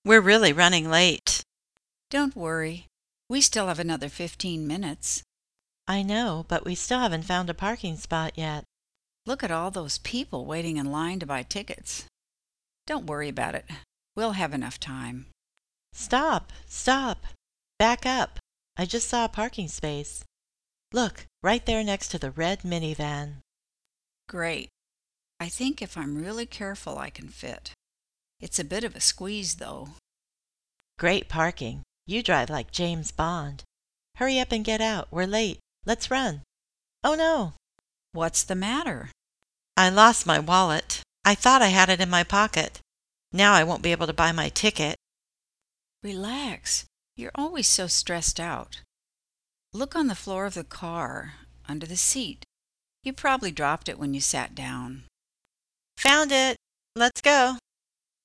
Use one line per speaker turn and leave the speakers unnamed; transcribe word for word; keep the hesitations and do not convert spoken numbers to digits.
We're really running late.
Don't worry. We still have another fifteen minutes.
I know, but we still haven't found a parking spot yet.
Look at all those people waiting in line to buy tickets. Don't worry about it. We'll have enough time.
Stop! Stop! Back up! I just saw a parking space. Look, right there next to the red minivan.
Great. I think if I'm really careful, I can fit. It's a bit of a squeeze, though.
Great parking. You drive like James Bond. Hurry up and get out. We're late. Let's run. Oh no!
What's the matter?
I lost my wallet. I thought I had it in my pocket. Now I won't be able to buy my ticket.
Relax. You're always so stressed out. Look on the floor of the car, under the seat. You probably dropped it when you sat down.
Found it! Let's go!